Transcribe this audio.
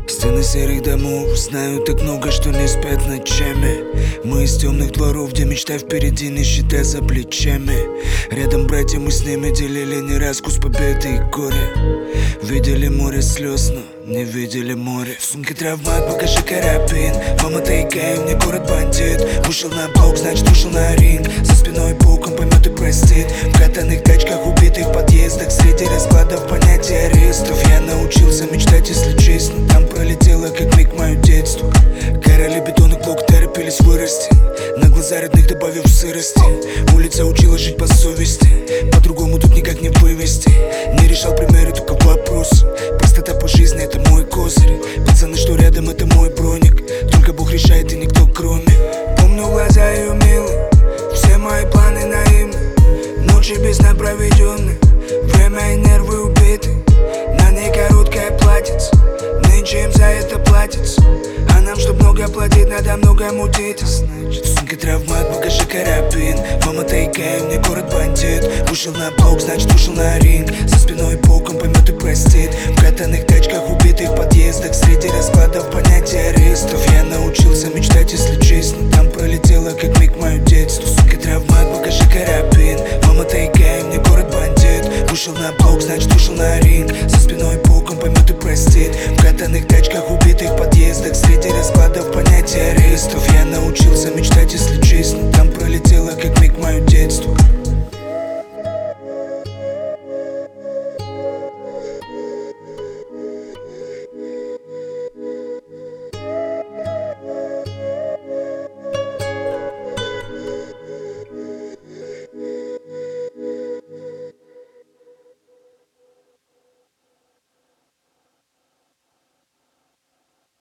Стены серых домов знают так много, что не спят ночами. Мы из темных дворов, где мечта впереди, нищета за плечами. Рядом братья, мы с ними делили не раз вкус победы и горе. Видели море слез, но не видели море. В сумке травмат, покажи карабин. Мама тайкай, мне город бандит. Вышел на блок, значит вышел на ринг. За спиной паук, он поймет и простит. В катанных тачках, убитых подъездах. Среди раскладов понятия арестов. Я научился мечтать, если честно. Там пролетело, как миг, мое детство. Короли бетонных блок торопились вырасти. На глаза родных добавив сырости. Улица учила жить по совести. По-другому тут никак не вывести. Не решал примеры, только вопрос. Простота по жизни, это мой козырь. Пацаны, что рядом, это мой броник. Только Бог решает и никто кроме. Помню глаза ее милые. Все мои планы наивны. Ночи без сна проведенные. Время и нервы убиты. На ней короткая платьице. Нынче им за это платится. А нам, чтоб много платить, надо много мутить. Значит, в сумке травмат, покажи карабин. Мама тайкай, мне город бандит. Вышел на блок, значит вышел на ринг. За спиной бок, он поймет и простит. В катанных тачках, убитых подъездах. Среди раскладов понятия арестов. Я научился мечтать, если честно. Там пролетело, как миг, мое детство. В сумке травмат, покажи карабин. Мама тайкай, мне город бандит. Вышел на блок, значит вышел на ринг. За спиной бок,